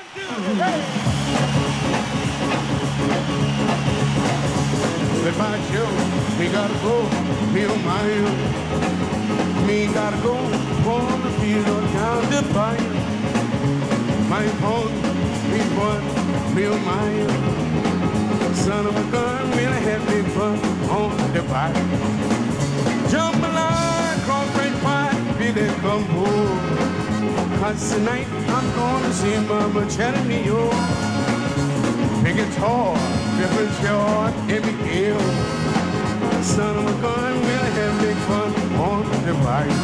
Goodbye, Joe. We gotta go, feel my me gotta go, wanna feel down the fire. My phone, we want, feel my son of a gun, we'll have big fun on the fire. Jump a line, cross great fire, Billy come home. 'Cause tonight I'm gonna see Mama Chattanooga. Big guitar, different yard, every hill. Son of a gun, we'll have big fun on the bike.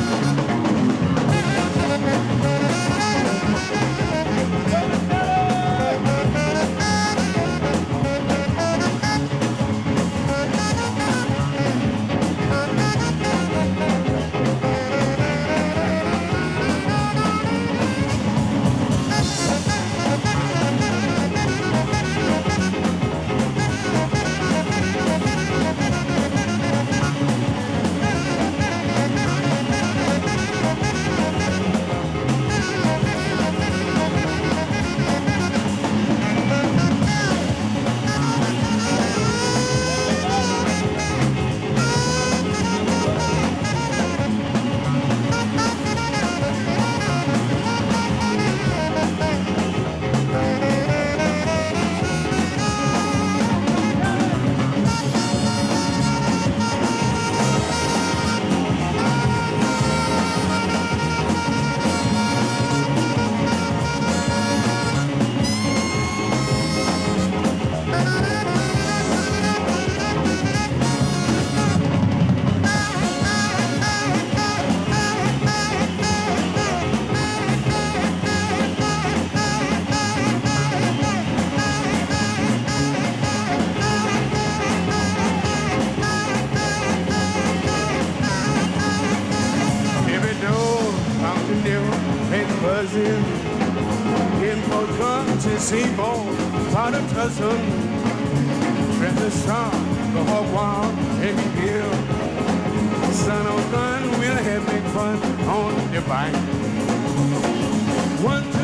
Buzzing, in for country seaboard, part of Tucson, press the star, the hog wild, every hill. Son of a gun, we'll have big fun on the bike. One